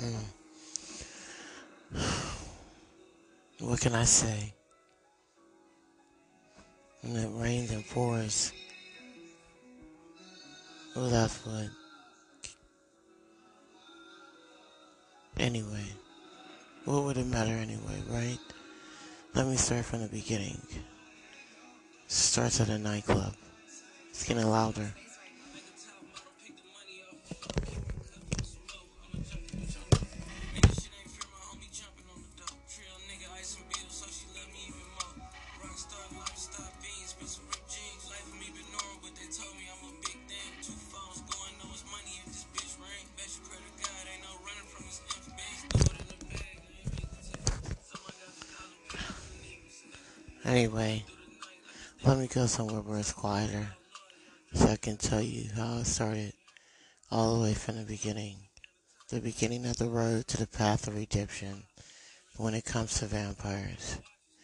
What can I say? When it rains and pours, well, that's what. Anyway, what would it matter anyway, right? Let me start from the beginning. Starts at a nightclub. It's getting louder. Anyway, let me go somewhere where it's quieter so I can tell you how it started all the way from the beginning. The beginning of the road to the path of redemption when it comes to vampires.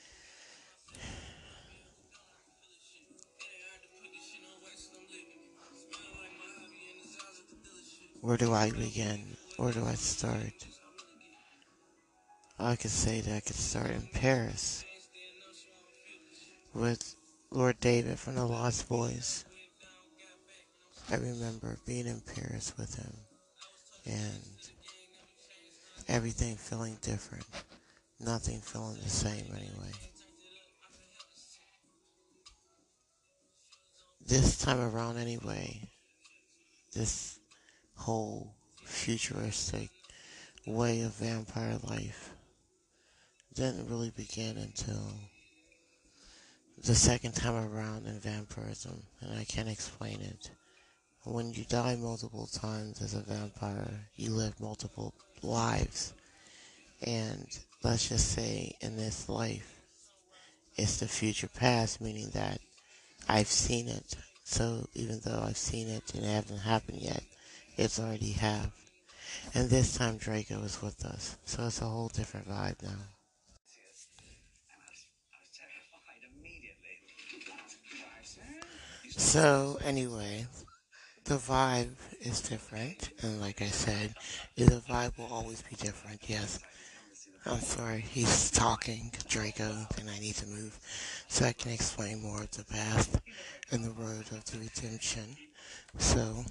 Where do I begin? Where do I start? I could say that I could start in Paris with Lord David from the Lost Boys. I remember being in Paris with him and everything feeling different. Nothing feeling the same anyway. This time around anyway, this whole futuristic way of vampire life didn't really begin until the second time around in vampirism, and I can't explain it. When you die multiple times as a vampire, you live multiple lives. And let's just say in this life, it's the future past, meaning that I've seen it. So even though I've seen it and it hasn't happened yet, it's already have. And this time Draco is with us. So it's a whole different vibe now. So anyway, the vibe is different. And like I said, the vibe will always be different. Yes. I'm sorry, he's talking, Draco, and I need to move so I can explain more of the path and the road of the redemption. So,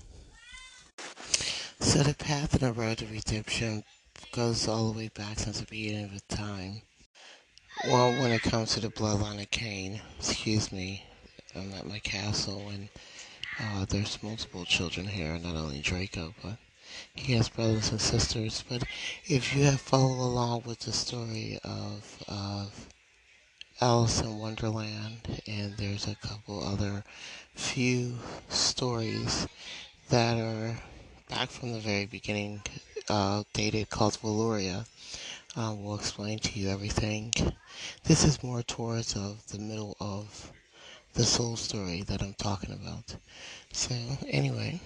so the path and the road to redemption goes all the way back since the beginning of time. Well, when it comes to the bloodline of Cain, excuse me, I'm at my castle and there's multiple children here, not only Draco, but he has brothers and sisters. But if you have followed along with the story of Alice in Wonderland, and there's a couple other few stories that are back from the very beginning, dated called Valuria. We'll explain to you everything. This is more towards of the middle of the soul story that I'm talking about. So anyway,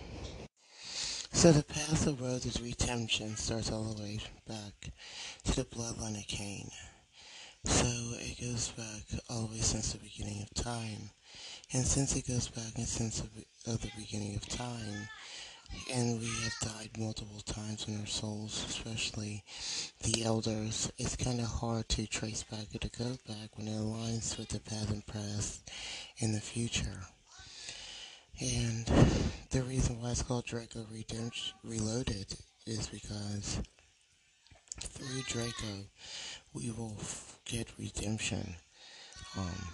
so the path of road to redemption starts all the way back to the bloodline of Cain. So it goes back all the way since the beginning of time. And since it goes back and since the beginning of time, and we have died multiple times in our souls, especially the elders, it's kind of hard to trace back or to go back when it aligns with the path and past in the future. And the reason why it's called Draco Redemption Reloaded is because through Draco we will get redemption. Um,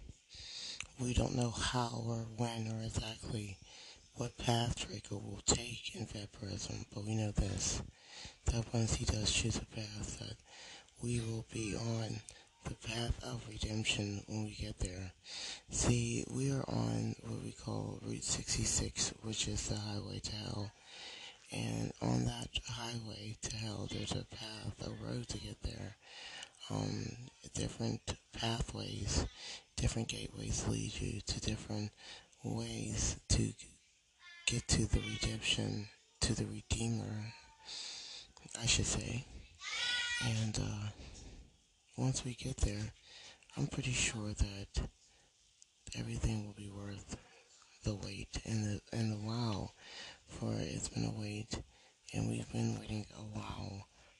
we don't know how or when or exactly what path Draco will take in vampirism, but we know this, that once he does choose a path, that we will be on the path of redemption when we get there. See, we are on what we call Route 66, which is the highway to hell. And on that highway to hell, there's a path, a road to get there. Different pathways, different gateways lead you to different ways to get to the redemption, to the Redeemer, I should say. And once we get there, I'm pretty sure that everything will be worth the wait and the wow. For it's been a wait, and we've been waiting a while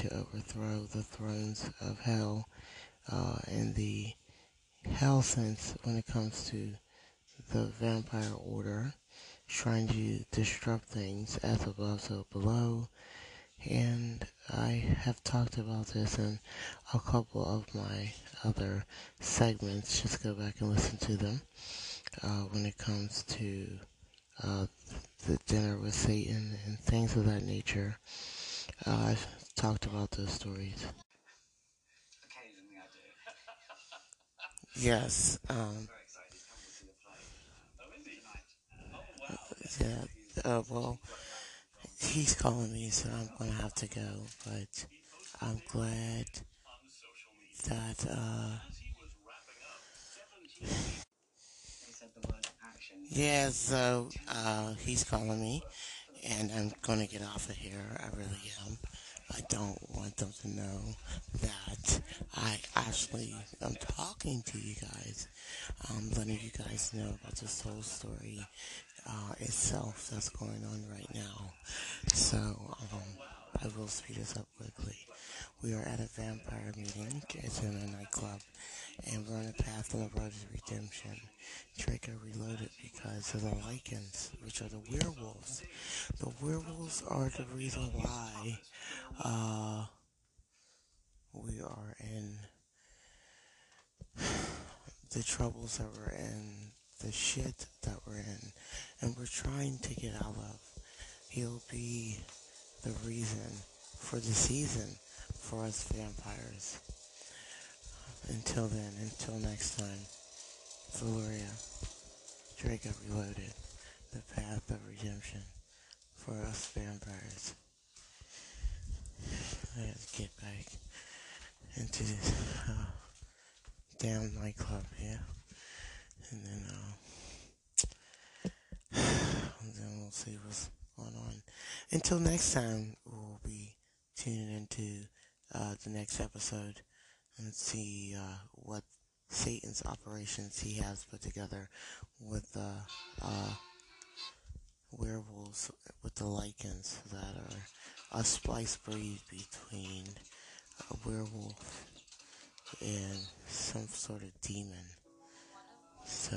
to overthrow the thrones of hell. In the hell sense, when it comes to the vampire order, trying to disrupt things as above, so below. And I have talked about this in a couple of my other segments. Just go back and listen to them. When it comes to uh, the dinner with Satan and things of that nature, I've talked about those stories. Yes. Yeah. Well, he's calling me, so I'm gonna have to go. But I'm glad that yeah. So he's calling me, and I'm gonna get off of here. I really am. I don't want them to know that I actually am talking to you guys. I'm letting you guys know about this whole story itself that's going on right now. So I will speed this up quickly. We are at a vampire meeting. It's in a nightclub, and we're on the path of the road to redemption. Draco reloaded because of the Lycans, which are the werewolves. The werewolves are the reason why we are in the troubles that we're in, the shit that we're in, and we're trying to get out of. He'll be the reason for the season for us vampires. Until then, until next time, Valoria, Draco Reloaded, the path of redemption for us vampires. I have to get back into this damn nightclub here, and then we'll see what's going on. Until next time, we'll be tuning into the next episode and see what Satan's operations he has put together with the werewolves, with the Lycans that are a splice breed between a werewolf and some sort of demon. So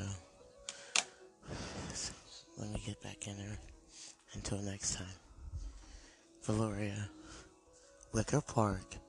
let me get back in there. Until next time, Valoria, Wicker Park.